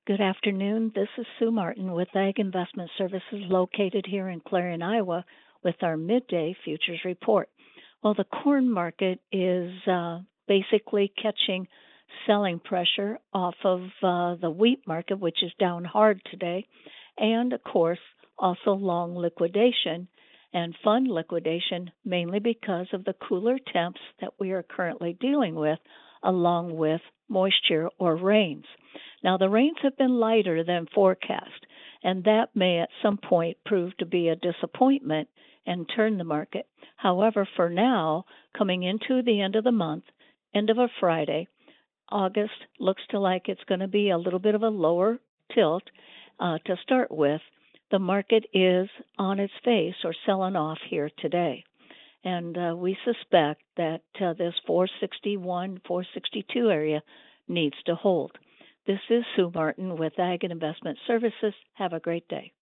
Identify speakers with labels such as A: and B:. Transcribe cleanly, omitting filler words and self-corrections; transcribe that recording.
A: Good afternoon. This is Sue Martin with Ag Investment Services located here in Clarion, Iowa, with our midday futures report. Well, the corn market is basically catching selling pressure off of the wheat market, which is down hard today, and of course, also long liquidation and fund liquidation, mainly because of the cooler temps that we are currently dealing with, along with moisture or rains. Now, the rains have been lighter than forecast, and that may at some point prove to be a disappointment and turn the market. However, for now, coming into the end of the month, end of a Friday, August looks to like it's going to be a little bit of a lower tilt to start with. The market is on its face or selling off here today. And we suspect that this 461, 462 area needs to hold. This is Sue Martin with Ag and Investment Services. Have a great day.